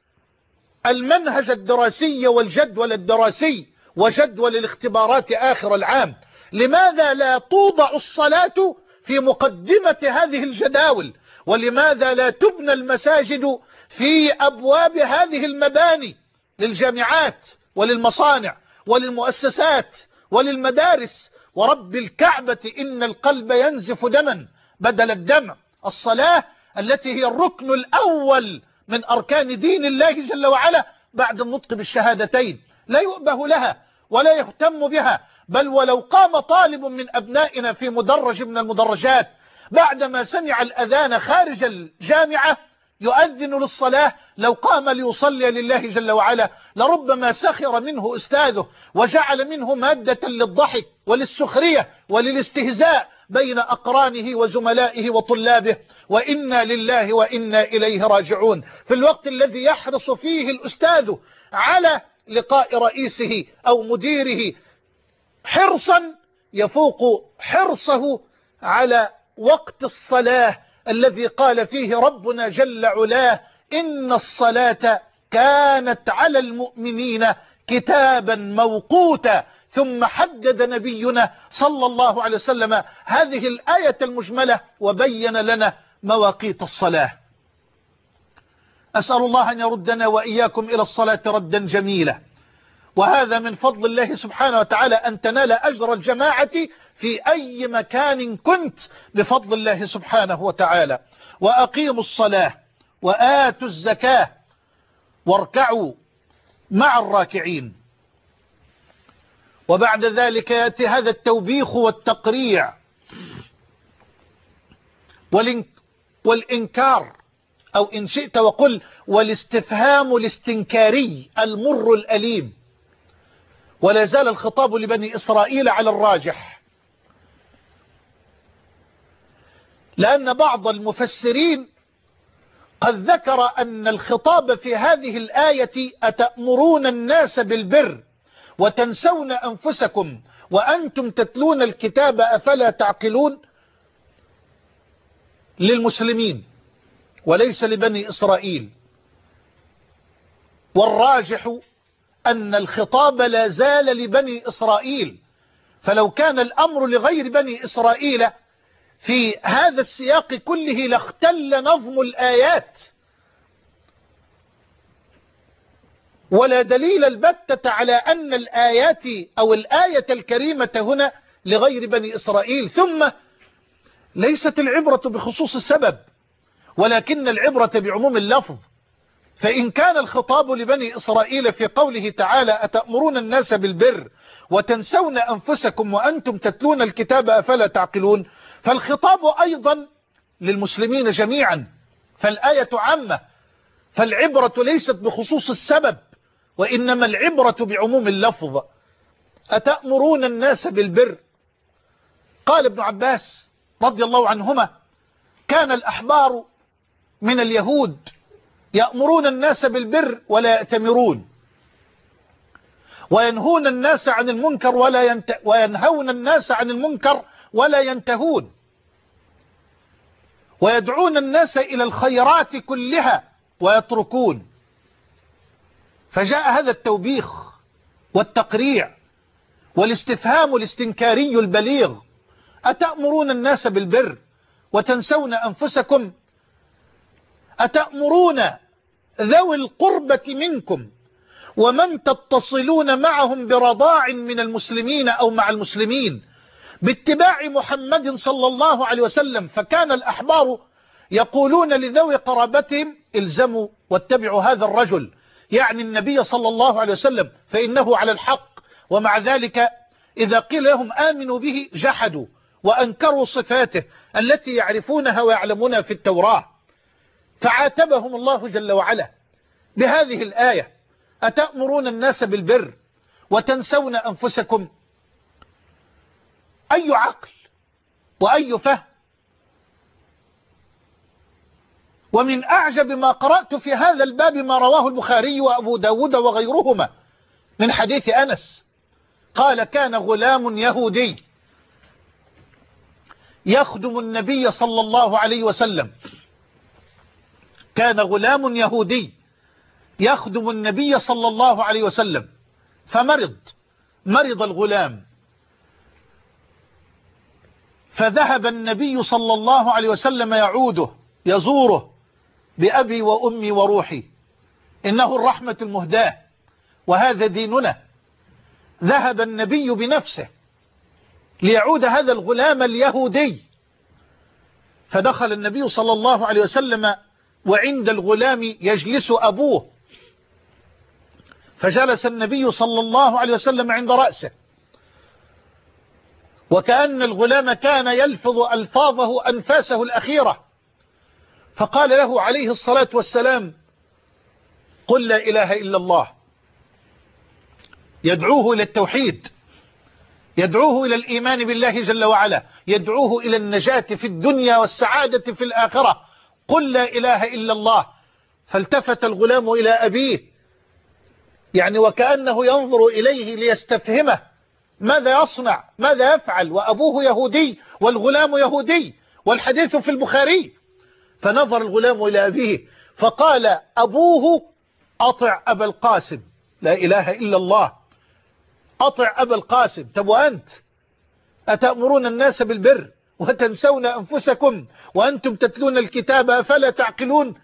المنهج الدراسي والجدول الدراسي وجدول الاختبارات آخر العام. لماذا لا توضع الصلاة في مقدمة هذه الجداول؟ ولماذا لا تبنى المساجد في أبواب هذه المباني للجامعات وللمصانع وللمؤسسات وللمدارس؟ ورب الكعبة إن القلب ينزف دما بدل الدمع. الصلاة التي هي الركن الأول من أركان دين الله جل وعلا بعد النطق بالشهادتين لا يؤبه لها ولا يهتم بها. بل ولو قام طالب من أبنائنا في مدرج من المدرجات بعدما سمع الأذان خارج الجامعة يؤذن للصلاة، لو قام ليصلي لله جل وعلا لربما سخر منه أستاذه وجعل منه مادة للضحك وللسخرية وللاستهزاء بين أقرانه وزملائه وطلابه. وإنا لله وإنا إليه راجعون. في الوقت الذي يحرص فيه الأستاذ على لقاء رئيسه أو مديره حرصا يفوق حرصه على وقت الصلاة الذي قال فيه ربنا جل علاه إن الصلاة كانت على المؤمنين كتابا موقوتا. ثم حدد نبينا صلى الله عليه وسلم هذه الآية المجملة وبين لنا مواقيت الصلاة. أسأل الله أن يردنا وإياكم إلى الصلاة ردا جميلا. وهذا من فضل الله سبحانه وتعالى أن تنال أجر الجماعة في أي مكان كنت بفضل الله سبحانه وتعالى. وأقيموا الصلاة وآتوا الزكاة واركعوا مع الراكعين. وبعد ذلك يأتي هذا التوبيخ والتقريع والإنكار، أو إن شئت وقل والاستفهام الاستنكاري المر الأليم. ولا زال الخطاب لبني إسرائيل على الراجح، لأن بعض المفسرين قد ذكر أن الخطاب في هذه الآية أتأمرون الناس بالبر وتنسون أنفسكم وأنتم تتلون الكتاب أفلا تعقلون للمسلمين وليس لبني إسرائيل. والراجح أن الخطاب لا زال لبني إسرائيل، فلو كان الأمر لغير بني إسرائيل في هذا السياق كله لاختل نظم الآيات، ولا دليل البتة على أن الآيات أو الآية الكريمة هنا لغير بني إسرائيل. ثم ليست العبرة بخصوص السبب ولكن العبرة بعموم اللفظ. فإن كان الخطاب لبني إسرائيل في قوله تعالى أتأمرون الناس بالبر وتنسون أنفسكم وأنتم تتلون الكتاب أفلا تعقلون، فالخطاب أيضا للمسلمين جميعا، فالآية عامة. فالعبرة ليست بخصوص السبب وإنما العبرة بعموم اللفظ. أتأمرون الناس بالبر. قال ابن عباس رضي الله عنهما كان الأحبار من اليهود يأمرون الناس بالبر ولا يأتمرون، وينهون الناس عن المنكر وينهون الناس عن المنكر ولا ينتهون، ويدعون الناس إلى الخيرات كلها ويتركون. فجاء هذا التوبيخ والتقريع والاستفهام الاستنكاري البليغ: أتأمرون الناس بالبر وتنسون أنفسكم؟ أتأمرون ذوي القربة منكم ومن تتصلون معهم برضاع من المسلمين أو مع المسلمين باتباع محمد صلى الله عليه وسلم؟ فكان الأحبار يقولون لذوي قرابتهم الزموا واتبعوا هذا الرجل، يعني النبي صلى الله عليه وسلم، فإنه على الحق. ومع ذلك إذا قيل لهم آمنوا به جحدوا وأنكروا صفاته التي يعرفونها ويعلمونها في التوراة. فعاتبهم الله جل وعلا بهذه الآية: أتأمرون الناس بالبر وتنسون أنفسكم. أي عقل وأي فهم. ومن أعجب ما قرأت في هذا الباب ما رواه البخاري وأبو داود وغيرهما من حديث أنس قال: كان غلام يهودي يخدم النبي صلى الله عليه وسلم. كان غلام يهودي يخدم النبي صلى الله عليه وسلم مرض الغلام، فذهب النبي صلى الله عليه وسلم يعوده يزوره بأبي وأمي وروحي، إنه الرحمة المهداة وهذا ديننا. ذهب النبي بنفسه ليعود هذا الغلام اليهودي، فدخل النبي صلى الله عليه وسلم وعند الغلام يجلس أبوه، فجلس النبي صلى الله عليه وسلم عند رأسه، وكأن الغلام كان يلفظ ألفاظه أنفاسه الأخيرة، فقال له عليه الصلاة والسلام: قل لا إله إلا الله. يدعوه إلى التوحيد، يدعوه إلى الإيمان بالله جل وعلا، يدعوه إلى النجاة في الدنيا والسعادة في الآخرة. قل لا إله إلا الله. فالتفت الغلام إلى أبيه، يعني وكأنه ينظر إليه ليستفهمه ماذا يصنع، ماذا يفعل، وأبوه يهودي والغلام يهودي والحديث في البخاري. فنظر الغلام إلى أبيه فقال أبوه: أطع أبا القاسم. لا إله إلا الله، أطع أبا القاسم. طب وأنت أتأمرون الناس بالبر وتنسون أنفسكم وأنتم تتلون الكتاب أفلا تعقلون؟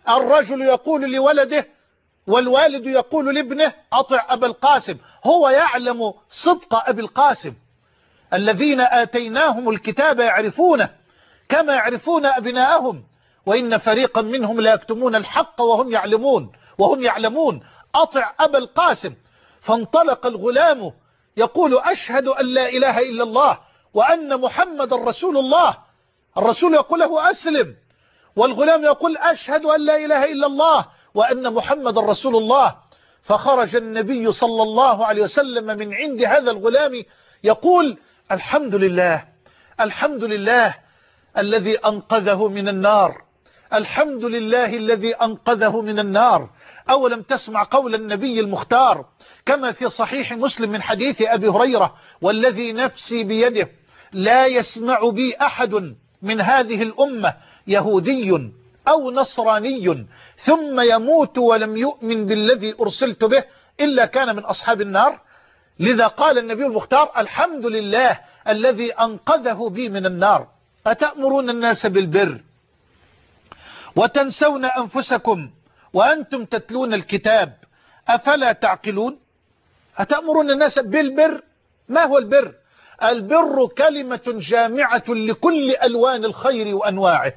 الرجل يقول لولده والوالد يقول لابنه أطع أبا القاسم. هو يعلم صدق أبي القاسم. الذين آتيناهم الكتاب يعرفونه كما يعرفون أبناءهم وإن فريقا منهم لا يكتمون الحق وهم يعلمون أطع أبا القاسم. فانطلق الغلام يقول أشهد أن لا إله إلا الله وأن محمد رسول الله. الرسول يقول له أسلم، والغلام يقول أشهد أن لا إله إلا الله وأن محمد رسول الله. فخرج النبي صلى الله عليه وسلم من عند هذا الغلام يقول الحمد لله الذي أنقذه من النار، الحمد لله الذي أنقذه من النار. أولم تسمع قول النبي المختار كما في صحيح مسلم من حديث أبي هريرة والذي نفسي بيده لا يسمع بي أحد من هذه الأمة يهودي أو نصراني ثم يموت ولم يؤمن بالذي أرسلت به إلا كان من أصحاب النار. لذا قال النبي المختار الحمد لله الذي أنقذه بي من النار. أتأمرون الناس بالبر وتنسون أنفسكم وأنتم تتلون الكتاب أفلا تعقلون؟ أتأمرون الناس بالبر. ما هو البر؟ البر كلمة جامعة لكل ألوان الخير وأنواعه.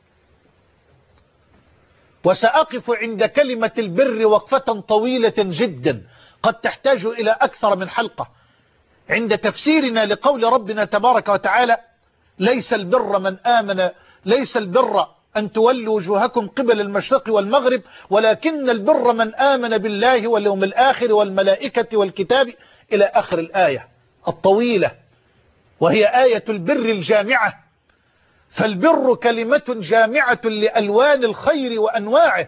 وسأقف عند كلمة البر وقفة طويلة جدا قد تحتاج إلى أكثر من حلقة عند تفسيرنا لقول ربنا تبارك وتعالى ليس البر أن تولوا وجوهكم قبل المشرق والمغرب ولكن البر من آمن بالله واليوم الآخر والملائكة والكتاب إلى آخر الآية الطويلة، وهي آية البر الجامعة. فالبر كلمة جامعة لألوان الخير وأنواعه.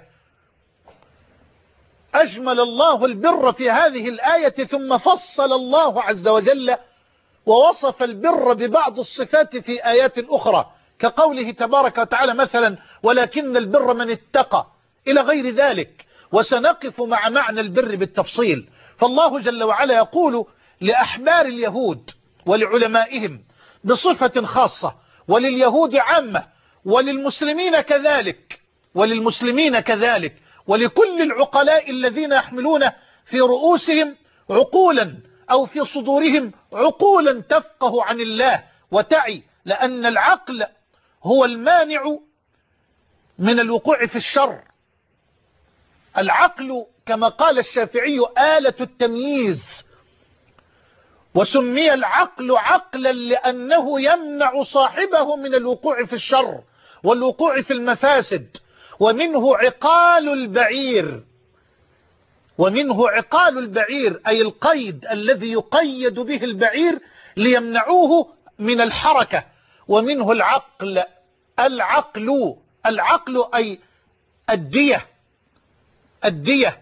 أجمل الله البر في هذه الآية ثم فصل الله عز وجل ووصف البر ببعض الصفات في آيات أخرى كقوله تبارك وتعالى مثلا ولكن البر من اتقى إلى غير ذلك. وسنقف مع معنى البر بالتفصيل. فالله جل وعلا يقول لأحبار اليهود ولعلمائهم بصفة خاصة ولليهود عامة وللمسلمين كذلك ولكل العقلاء الذين يحملون في رؤوسهم عقولا أو في صدورهم عقولا تفقه عن الله وتعي، لأن العقل هو المانع من الوقوع في الشر. العقل كما قال الشافعي آلة التمييز، وسمي العقل عقلا لأنه يمنع صاحبه من الوقوع في الشر والوقوع في المفاسد. ومنه عقال البعير أي القيد الذي يقيد به البعير ليمنعوه من الحركة. ومنه العقل أي الدية.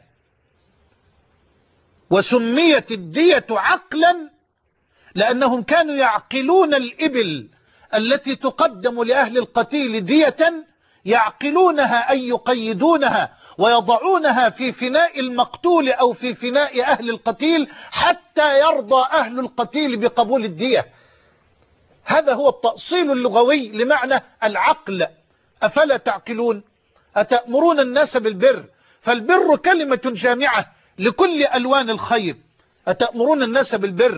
وسميت الدية عقلا لأنهم كانوا يعقلون الإبل التي تقدم لأهل القتيل دية، يعقلونها أي يقيدونها ويضعونها في فناء المقتول أو في فناء أهل القتيل حتى يرضى أهل القتيل بقبول الدية. هذا هو التأصيل اللغوي لمعنى العقل. أفلا تعقلون؟ أتأمرون الناس بالبر. فالبر كلمة جامعة لكل ألوان الخير. أتأمرون الناس بالبر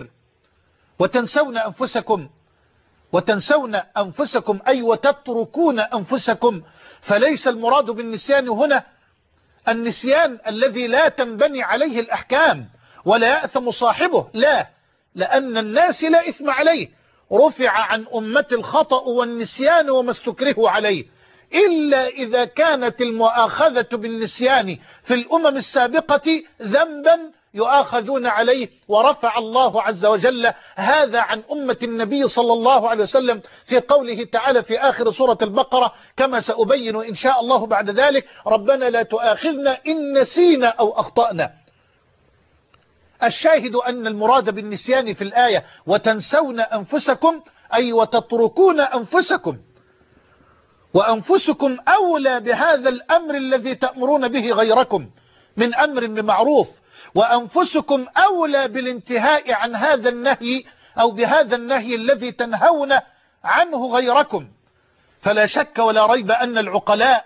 وتنسون أنفسكم أي وتتركون أنفسكم. فليس المراد بالنسيان هنا النسيان الذي لا تنبني عليه الأحكام ولا يأثم صاحبه، لا، لأن الناس لا إثم عليه. رفع عن أمة الخطأ والنسيان وما استكرهوا عليه، إلا إذا كانت المؤاخذة بالنسيان في الأمم السابقة ذنبا يؤاخذون عليه. ورفع الله عز وجل هذا عن أمة النبي صلى الله عليه وسلم في قوله تعالى في آخر سورة البقرة كما سأبين إن شاء الله بعد ذلك: ربنا لا تؤاخذنا إن نسينا أو أخطأنا. الشاهد أن المراد بالنسيان في الآية وتنسون أنفسكم أي وتتركون أنفسكم، وأنفسكم أولى بهذا الأمر الذي تأمرون به غيركم من أمر بمعروف، وأنفسكم أولى بالانتهاء عن هذا النهي أو بهذا النهي الذي تنهون عنه غيركم. فلا شك ولا ريب أن العقلاء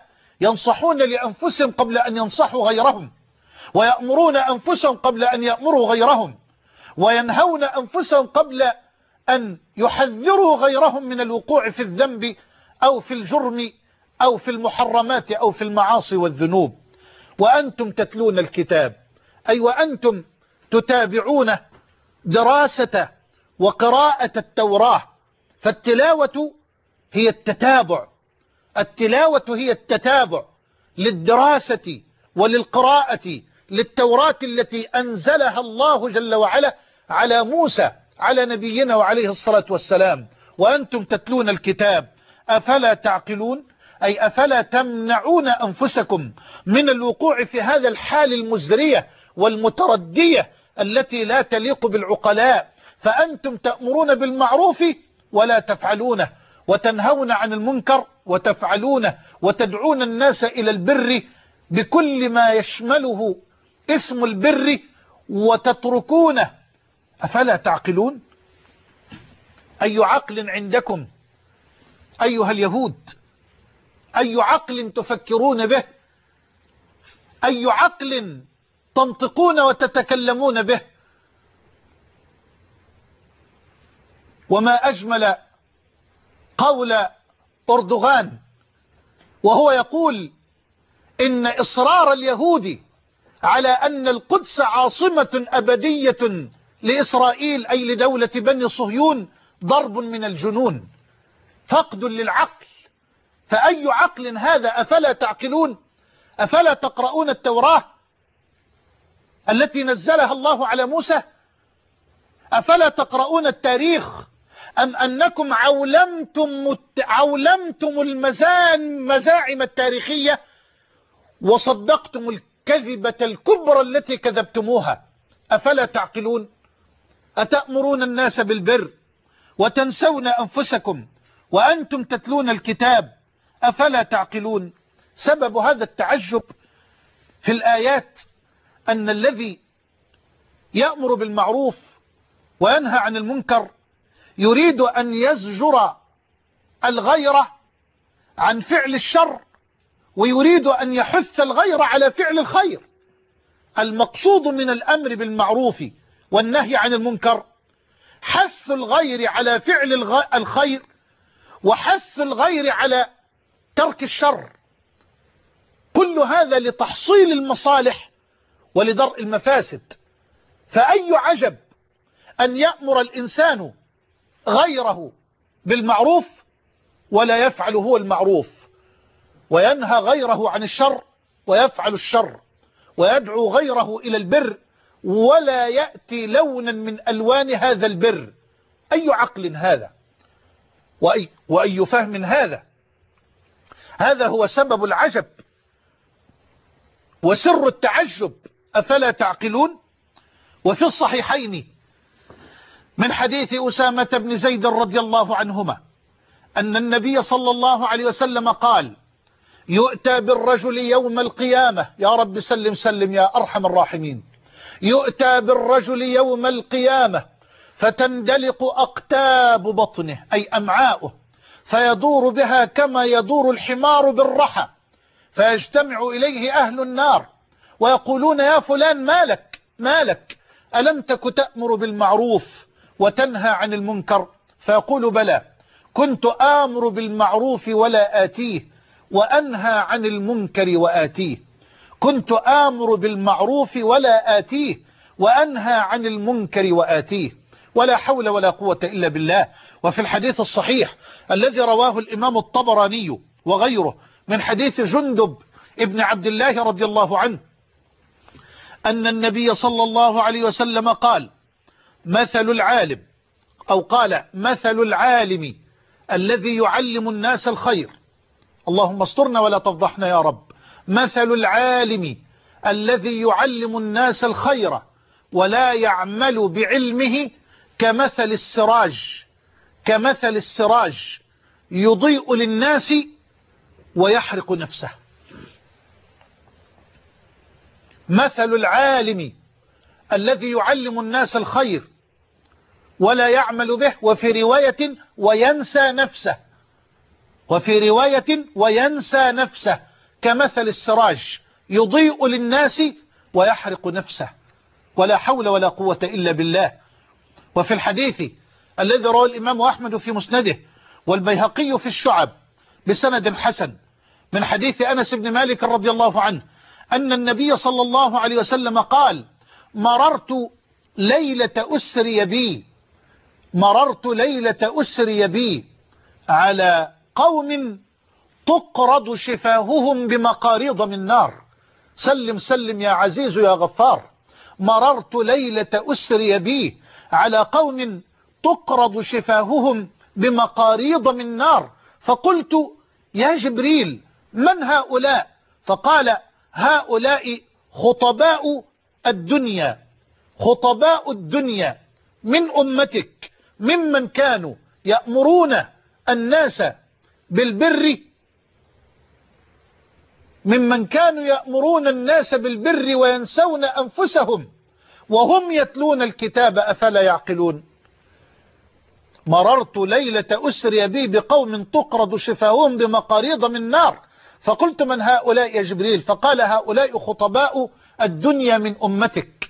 ينصحون لأنفسهم قبل أن ينصحوا غيرهم، ويأمرون أنفسهم قبل أن يأمروا غيرهم، وينهون أنفسهم قبل أن يحذروا غيرهم من الوقوع في الذنب أو في الجرم أو في المحرمات أو في المعاصي والذنوب. وأنتم تتلون الكتاب، أي وأنتم تتابعون دراسة وقراءة التوراة. فالتلاوة هي التتابع، التلاوة هي التتابع للدراسة وللقراءة للتوراة التي أنزلها الله جل وعلا على موسى على نبينا وعليه الصلاة والسلام. وأنتم تتلون الكتاب أفلا تعقلون، أي أفلا تمنعون أنفسكم من الوقوع في هذا الحال المزرية والمتردية التي لا تليق بالعقلاء. فأنتم تأمرون بالمعروف ولا تفعلونه، وتنهون عن المنكر وتفعلونه، وتدعون الناس إلى البر بكل ما يشمله اسم البر وتتركونه. أفلا تعقلون؟ أي عقل عندكم أيها اليهود؟ أي عقل تفكرون به؟ أي عقل تنطقون وتتكلمون به؟ وما أجمل قول أردوغان وهو يقول إن إصرار اليهود على أن القدس عاصمة أبدية لإسرائيل أي لدولة بني صهيون ضرب من الجنون، فقد للعقل. فأي عقل هذا؟ أفلا تعقلون؟ أفلا تقرؤون التوراة التي نزلها الله على موسى؟ أفلا تقرؤون التاريخ؟ أم أنكم عولمتم المزاعم التاريخية وصدقتم الكذبة الكبرى التي كذبتموها؟ أفلا تعقلون؟ أتأمرون الناس بالبر وتنسون أنفسكم وأنتم تتلون الكتاب أفلا تعقلون؟ سبب هذا التعجب في الآيات أن الذي يأمر بالمعروف وينهى عن المنكر يريد أن يزجر الغير عن فعل الشر، ويريد أن يحث الغير على فعل الخير. المقصود من الأمر بالمعروف والنهي عن المنكر حث الغير على فعل الخير، وحث الغير على ترك الشر. كل هذا لتحصيل المصالح ولدرء المفاسد. فأي عجب أن يأمر الإنسان غيره بالمعروف ولا يفعل هو المعروف، وينهى غيره عن الشر ويفعل الشر، ويدعو غيره إلى البر ولا يأتي لونا من ألوان هذا البر. أي عقل هذا؟ وأي فهم هذا؟ هذا هو سبب العجب وسر التعجب. أفلا تعقلون؟ وفي الصحيحين من حديث أسامة بن زيد رضي الله عنهما أن النبي صلى الله عليه وسلم قال: يؤتى بالرجل يوم القيامة، يا رب سلم سلم يا أرحم الراحمين، يؤتى بالرجل يوم القيامة فتندلق أقتاب بطنه أي أمعاؤه، فيدور بها كما يدور الحمار بالرحى، فيجتمع إليه أهل النار ويقولون: يا فلان مالك ألم تك تأمر بالمعروف وتنهى عن المنكر؟ فيقول: بلى، كنت آمر بالمعروف ولا آتيه، وأنهى عن المنكر وآتيه. كنت آمر بالمعروف ولا آتيه، وأنهى عن المنكر وآتيه. ولا حول ولا قوة إلا بالله. وفي الحديث الصحيح الذي رواه الإمام الطبراني وغيره من حديث جندب ابن عبد الله رضي الله عنه أن النبي صلى الله عليه وسلم قال: مثل العالم، أو قال: مثل العالم الذي يعلم الناس الخير، اللهم استرنا ولا تفضحنا يا رب، مثل العالم الذي يعلم الناس الخير ولا يعمل بعلمه كمثل السراج يضيء للناس ويحرق نفسه. مثل العالم الذي يعلم الناس الخير ولا يعمل به، وفي رواية وينسى نفسه، وفي رواية وينسى نفسه، كمثل السراج يضيء للناس ويحرق نفسه، ولا حول ولا قوة إلا بالله. وفي الحديث الذي رواه الإمام أحمد في مسنده والبيهقي في الشعب بسند حسن من حديث أنس بن مالك رضي الله عنه أن النبي صلى الله عليه وسلم قال: مررت ليلة أسري بي على قوم تقرض شفاههم بمقاريض من نار. سلم سلم يا عزيز يا غفار. مررت ليلة أسري بي على قوم تقرض شفاههم بمقاريض من نار، فقلت: يا جبريل من هؤلاء؟ فقال: هؤلاء خطباء الدنيا من أمتك، ممن كانوا يأمرون الناس بالبر وينسون أنفسهم وهم يتلون الكتاب أفلا يعقلون. مررت ليلة أسري بي بقوم تقرض شفاههم بمقاريض من نار، فقلت: من هؤلاء يا جبريل؟ فقال: هؤلاء خطباء الدنيا من أمتك،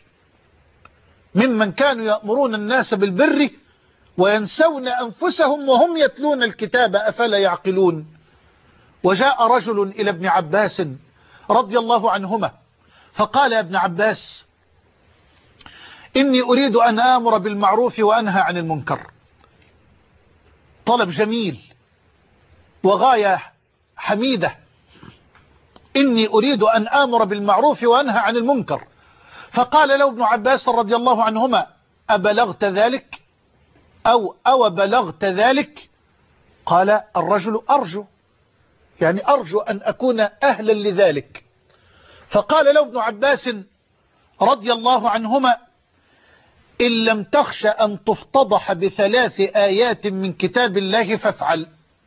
ممن كانوا يأمرون الناس بالبر وينسون أنفسهم وهم يتلون الكتاب أفلا يعقلون. وجاء رجل إلى ابن عباس رضي الله عنهما فقال: يا ابن عباس، إني أريد أن آمر بالمعروف وأنهى عن المنكر. طلب جميل وغاية حميدة. إني أريد أن آمر بالمعروف وأنهى عن المنكر. فقال له ابن عباس رضي الله عنهما: أبلغت ذلك أو بلغت ذلك؟ قال الرجل: أرجو أن أكون أهلا لذلك. فقال له ابن عباس رضي الله عنهما: إن لم تخش أن تفتضح بثلاث آيات من كتاب الله فافعل.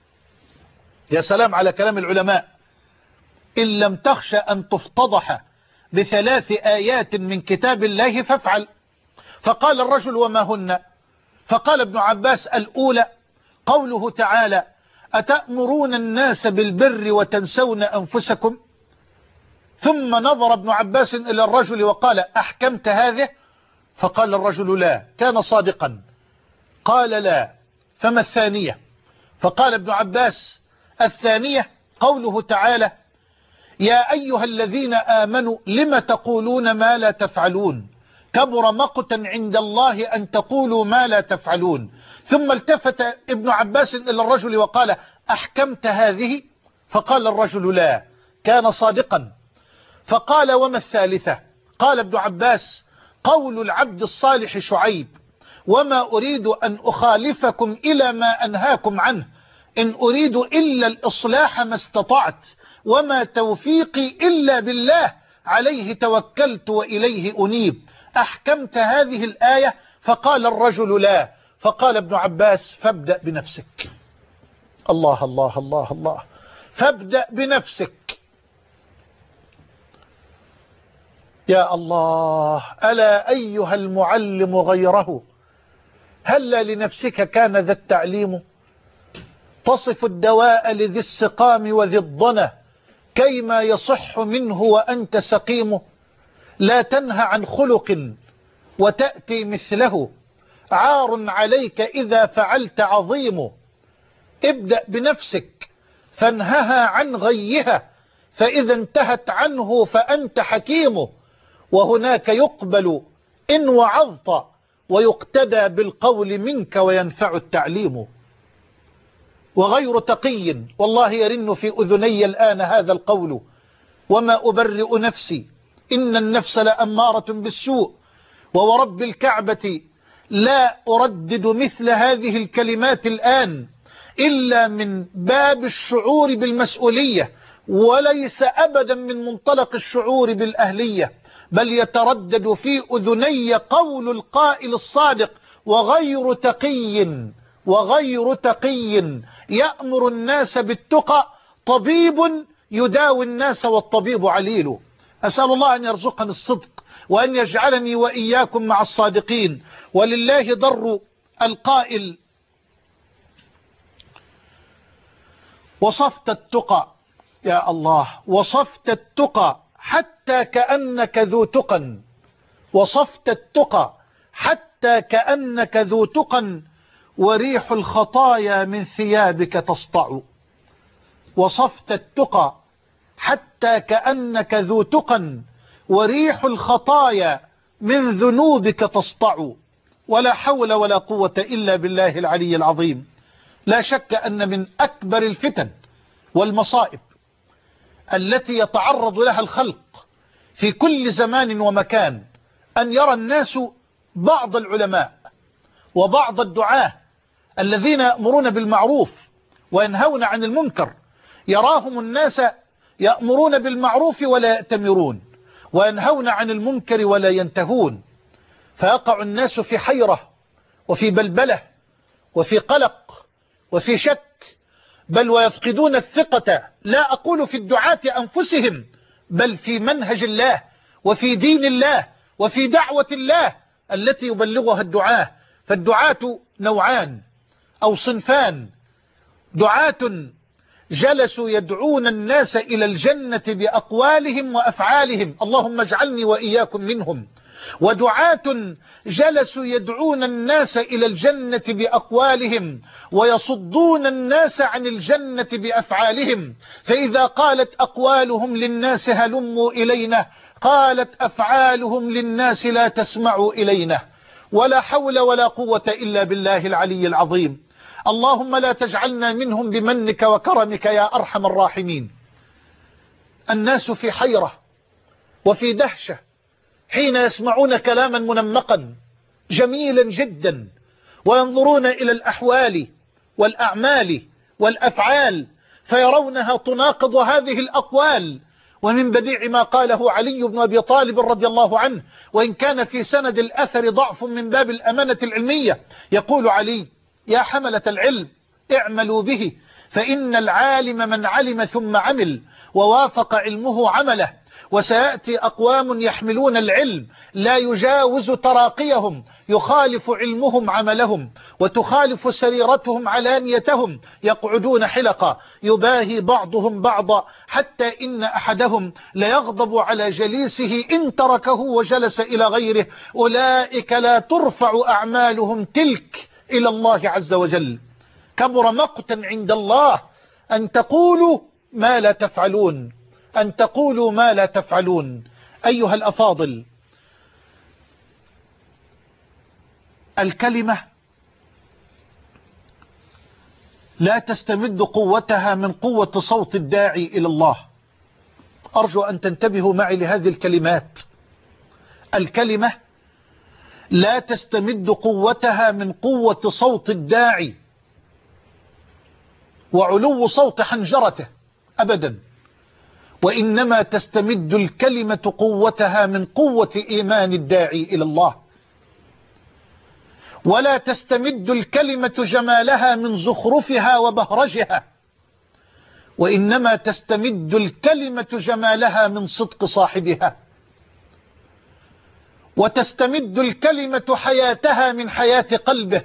يا سلام على كلام العلماء. إن لم تخش أن تفتضح بثلاث آيات من كتاب الله فافعل. فقال الرجل: وما هن؟ فقال ابن عباس: الأولى قوله تعالى: أتأمرون الناس بالبر وتنسون أنفسكم. ثم نظر ابن عباس إلى الرجل وقال: أحكمت هذه؟ فقال الرجل: لا. كان صادقا. قال: لا. فما الثانية؟ فقال ابن عباس: الثانية قوله تعالى: يا أيها الذين آمنوا لم تقولون ما لا تفعلون، كبر مقتا عند الله أن تقولوا ما لا تفعلون. ثم التفت ابن عباس إلى الرجل وقال: أحكمت هذه؟ فقال الرجل: لا. كان صادقا. فقال: وما الثالثة؟ قال ابن عباس: قول العبد الصالح شعيب: وما أريد أن أخالفكم إلى ما أنهاكم عنه، إن أريد إلا الإصلاح ما استطعت، وما توفيقي إلا بالله، عليه توكلت وإليه أنيب. أحكمت هذه الآية؟ فقال الرجل: لا. فقال ابن عباس: فابدأ بنفسك. الله الله الله الله. فابدأ بنفسك. يا الله، ألا أيها المعلم غيره، هلا لنفسك كان ذا التعليم، تصف الدواء لذي السقام وذي الضنى كيما يصح منه وأنت سقيم. لا تنهى عن خلق وتأتي مثله، عار عليك إذا فعلت عظيم. ابدأ بنفسك فانهها عن غيها، فإذا انتهت عنه فأنت حكيم. وهناك يقبل إن وعظت، ويقتدى بالقول منك وينفع التعليم. وغير تقي، والله يرن في أذني الآن هذا القول: وما أبرئ نفسي إن النفس لأمارة بالسوء. وورب الكعبة لا أردد مثل هذه الكلمات الآن إلا من باب الشعور بالمسؤولية، وليس أبدا من منطلق الشعور بالأهلية، بل يتردد في أذني قول القائل الصادق: وغير تقي يأمر الناس بالتقى، طبيب يداوي الناس والطبيب عليل. أسأل الله أن يرزقني الصدق، وأن يجعلني وإياكم مع الصادقين. ولله ضر القائل: وصفت التقى يا الله، وصفت التقى حتى كأنك ذو تقى، وصفت التقى حتى كأنك ذو تقى، وريح الخطايا من ثيابك تسطع. وصفت التقى حتى كأنك ذو تقى، وريح الخطايا من ذنوبك تسطع. ولا حول ولا قوة إلا بالله العلي العظيم. لا شك أن من أكبر الفتن والمصائب التي يتعرض لها الخلق في كل زمان ومكان أن يرى الناس بعض العلماء وبعض الدعاة الذين يأمرون بالمعروف وينهون عن المنكر، يراهم الناس يأمرون بالمعروف ولا يأتمرون، وينهون عن المنكر ولا ينتهون، فيقع الناس في حيرة وفي بلبلة وفي قلق وفي شك، بل ويفقدون الثقة، لا أقول في الدعاة أنفسهم، بل في منهج الله وفي دين الله وفي دعوة الله التي يبلغها الدعاة. فالدعاة نوعان أو صنفان: دعاة جلسوا يدعون الناس إلى الجنة بأقوالهم وأفعالهم، اللهم اجعلني وإياكم منهم، ودعاة جلسوا يدعون الناس إلى الجنة بأقوالهم ويصدون الناس عن الجنة بأفعالهم. فإذا قالت أقوالهم للناس هلموا إلينا، قالت أفعالهم للناس لا تسمعوا إلينا. ولا حول ولا قوة إلا بالله العلي العظيم. اللهم لا تجعلنا منهم بمنك وكرمك يا أرحم الراحمين. الناس في حيرة وفي دهشة حين يسمعون كلاما منمقا جميلا جدا، وينظرون إلى الأحوال والأعمال والأفعال فيرونها تناقض هذه الأقوال. ومن بديع ما قاله علي بن أبي طالب رضي الله عنه، وإن كان في سند الأثر ضعف من باب الأمانة العلمية، يقول علي: يا حملة العلم اعملوا به، فإن العالم من علم ثم عمل ووافق علمه عمله، وسيأتي أقوام يحملون العلم لا يجاوز تراقيهم، يخالف علمهم عملهم وتخالف سريرتهم علانيتهم، يقعدون حلقا يباهي بعضهم بعضا، حتى إن أحدهم ليغضب على جليسه إن تركه وجلس إلى غيره. أولئك لا ترفع أعمالهم تلك إلى الله عز وجل. كبر مقتا عند الله أن تقولوا ما لا تفعلون، أن تقولوا ما لا تفعلون. أيها الأفاضل، الكلمة لا تستمد قوتها من قوة صوت الداعي إلى الله. أرجو أن تنتبهوا معي لهذه الكلمات. الكلمة لا تستمد قوتها من قوة صوت الداعي وعلو صوت حنجرته أبدا، وإنما تستمد الكلمة قوتها من قوة إيمان الداعي إلى الله. ولا تستمد الكلمة جمالها من زخرفها وبهرجها، وإنما تستمد الكلمة جمالها من صدق صاحبها. وتستمد الكلمة حياتها من حياة قلبه،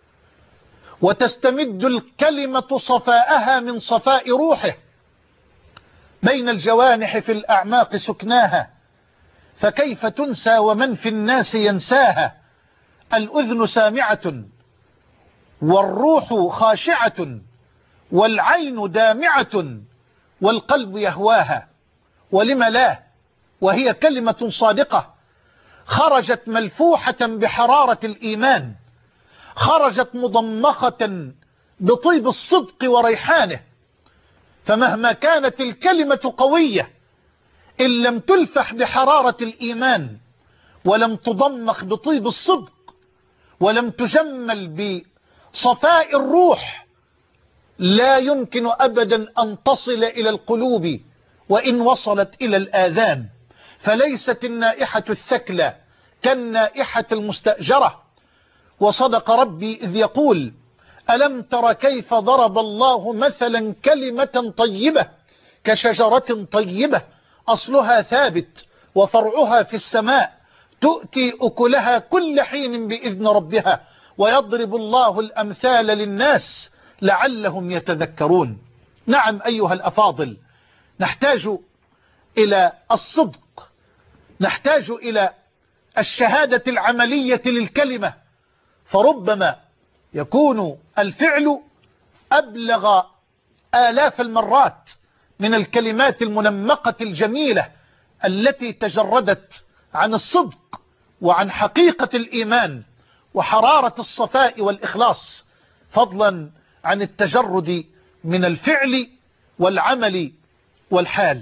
وتستمد الكلمة صفاءها من صفاء روحه. بين الجوانح في الأعماق سكناها، فكيف تنسى ومن في الناس ينساها. الأذن سامعة والروح خاشعة والعين دامعة والقلب يهواها. ولم لا، وهي كلمة صادقة خرجت ملفوحة بحرارة الإيمان، خرجت مضمخة بطيب الصدق وريحانه. فمهما كانت الكلمة قوية إن لم تلفح بحرارة الإيمان، ولم تضمخ بطيب الصدق، ولم تجمل بصفاء الروح، لا يمكن أبدا أن تصل إلى القلوب وإن وصلت إلى الآذان. فليست النائحة الثكلى كالنائحة المستأجرة. وصدق ربي إذ يقول: ألم تر كيف ضرب الله مثلا كلمة طيبة كشجرة طيبة أصلها ثابت وفرعها في السماء، تؤتي أكلها كل حين بإذن ربها، ويضرب الله الأمثال للناس لعلهم يتذكرون. نعم أيها الأفاضل، نحتاج إلى الصدق، نحتاج إلى الشهادة العملية للكلمة، فربما يكون الفعل أبلغ آلاف المرات من الكلمات المنمقة الجميلة التي تجردت عن الصدق وعن حقيقة الإيمان وحرارة الصفاء والإخلاص، فضلا عن التجرد من الفعل والعمل والحال.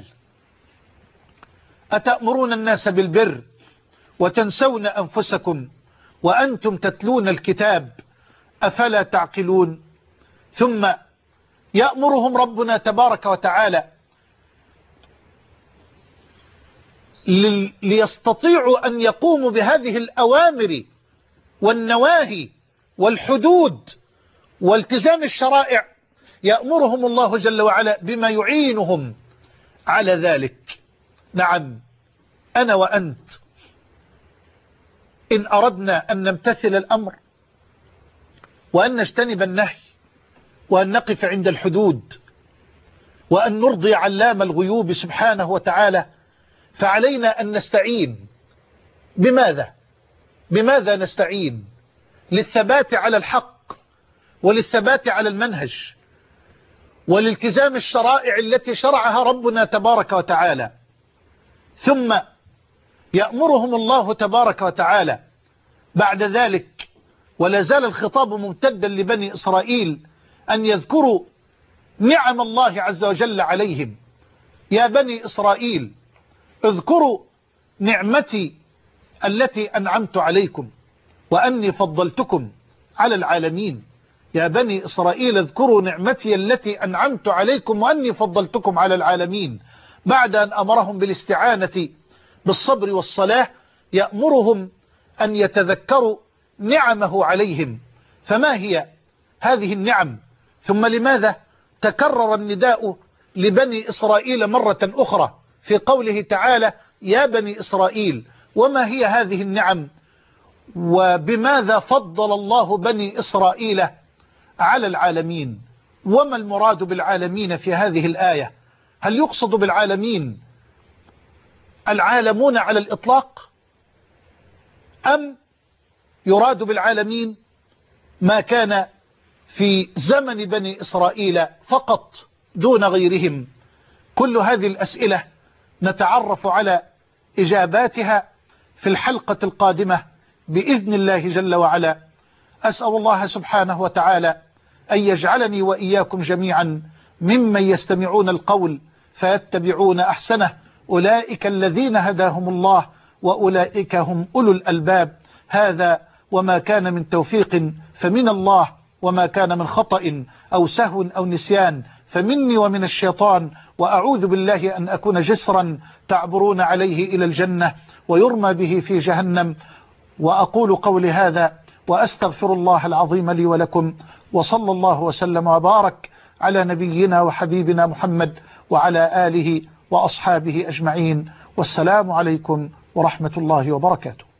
أتأمرون الناس بالبر وتنسون أنفسكم وأنتم تتلون الكتاب أفلا تعقلون؟ ثم يأمرهم ربنا تبارك وتعالى ليستطيعوا أن يقوموا بهذه الأوامر والنواهي والحدود والتزام الشرائع، يأمرهم الله جل وعلا بما يعينهم على ذلك. نعم، أنا وأنت إن أردنا أن نمتثل الأمر وأن نجتنب النهي وأن نقف عند الحدود وأن نرضي علام الغيوب سبحانه وتعالى، فعلينا أن نستعين. بماذا نستعين؟ للثبات على الحق وللثبات على المنهج والالتزام الشرائع التي شرعها ربنا تبارك وتعالى. ثم يأمرهم الله تبارك وتعالى بعد ذلك، ولا زال الخطاب ممتدا لبني إسرائيل، أن يذكروا نعم الله عز وجل عليهم. يا بني إسرائيل اذكروا نعمتي التي أنعمت عليكم وأني فضلتكم على العالمين. يا بني إسرائيل اذكروا نعمتي التي أنعمت عليكم وأني فضلتكم على العالمين. بعد أن أمرهم بالاستعانة بالصبر والصلاة يأمرهم أن يتذكروا نعمه عليهم. فما هي هذه النعم؟ ثم لماذا تكرر النداء لبني إسرائيل مرة أخرى في قوله تعالى يا بني إسرائيل؟ وما هي هذه النعم؟ وبماذا فضل الله بني إسرائيل على العالمين؟ وما المراد بالعالمين في هذه الآية؟ هل يقصد بالعالمين العالمون على الإطلاق، أم يراد بالعالمين ما كان في زمن بني إسرائيل فقط دون غيرهم؟ كل هذه الأسئلة نتعرف على إجاباتها في الحلقة القادمة بإذن الله جل وعلا. أسأل الله سبحانه وتعالى أن يجعلني وإياكم جميعا ممن يستمعون القول فيتبعون أحسنه، أولئك الذين هداهم الله وأولئك هم أولو الألباب. هذا وما كان من توفيق فمن الله، وما كان من خطأ أو سهو أو نسيان فمني ومن الشيطان، وأعوذ بالله أن أكون جسرا تعبرون عليه إلى الجنة ويرمى به في جهنم. وأقول قولي هذا وأستغفر الله العظيم لي ولكم، وصلى الله وسلم وبارك على نبينا وحبيبنا محمد وعلى آله وأصحابه أجمعين، والسلام عليكم ورحمة الله وبركاته.